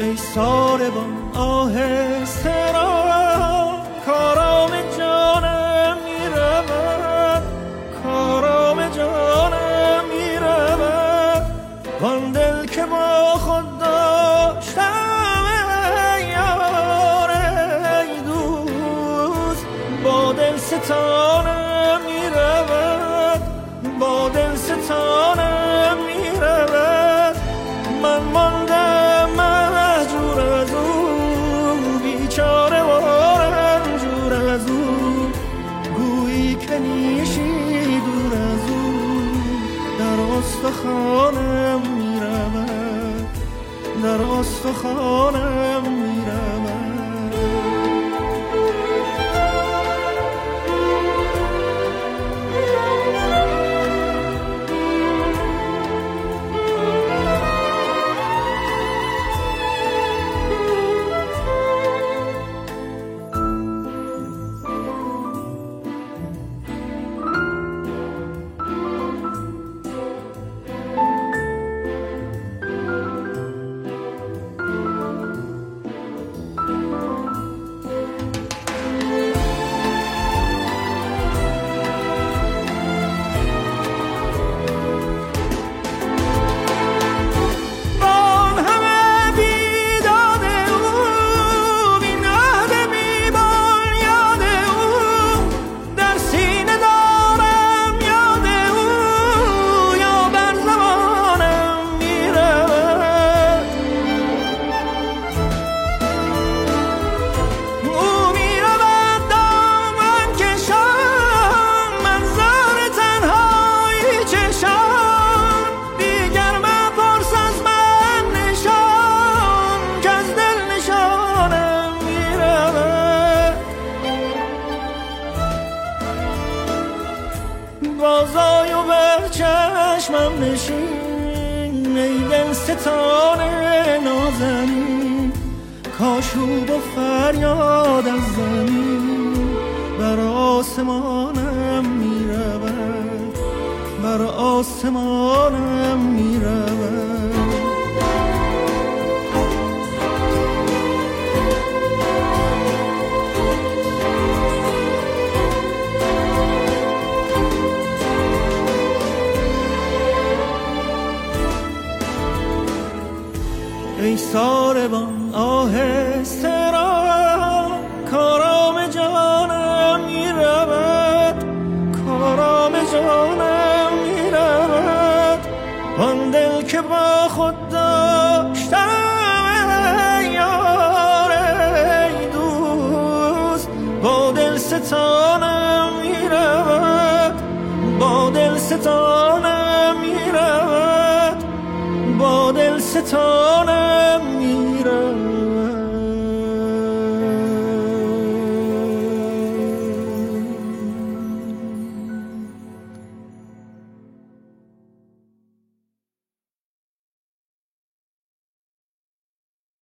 ای ساربان آهسته را، کارام جانم میرود، کارام جانم میرود. وان دل که با خود داشتم ای یار ای دوست، با دل ستانم میرود، با دل ستانم میرود. من ماندم مهجور از او، بیچاره و رنجور از او، گویی که نیشی دور از او، در استخوانم میرود، در استخوانم میرود. بازای و به چشمم نشین، ای دل ستاره نازنین، کاشوب و فریاد از زمین، بر آسمانم میرود، بر آسمانم میرود. ای ساربان آهسته را، کارام جانم میرود، کارام جانم میرود. آن دل که با خود داشتم ای یار ای دوست، با دل ستانم میرود، با دل ستانم میرود، با دل ستانم